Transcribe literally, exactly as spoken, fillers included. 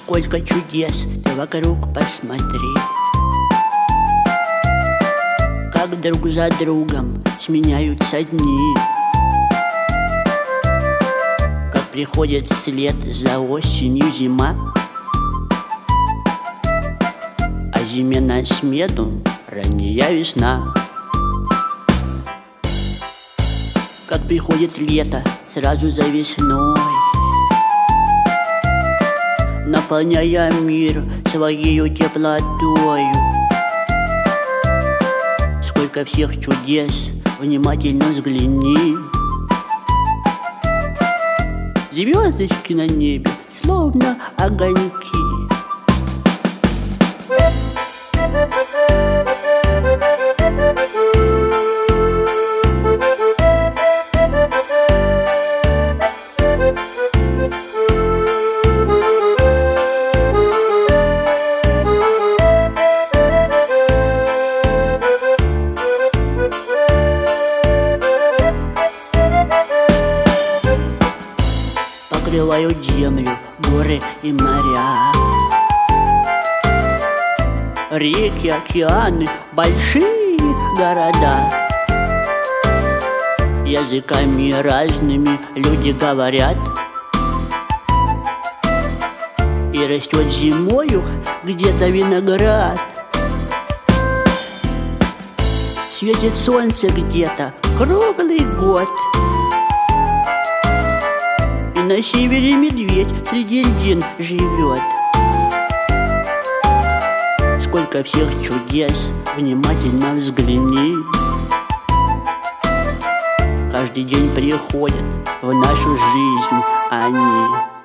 Сколько чудес, ты вокруг посмотри, как друг за другом сменяются дни, как приходит вслед за осенью зима, а зиме на смену ранняя весна. Как приходит лето сразу за весной, наполняя мир своею теплотою. Сколько всех чудес, внимательно взгляни. Звездочки на небе, словно огоньки. Покрывают землю горы и моря, реки, океаны, большие города. Языками разными люди говорят, и растет зимою где-то виноград. Светит солнце где-то круглый год, и на севере медведь среди льдин живет. Сколько всех чудес, внимательно взгляни. Каждый день приходят в нашу жизнь они.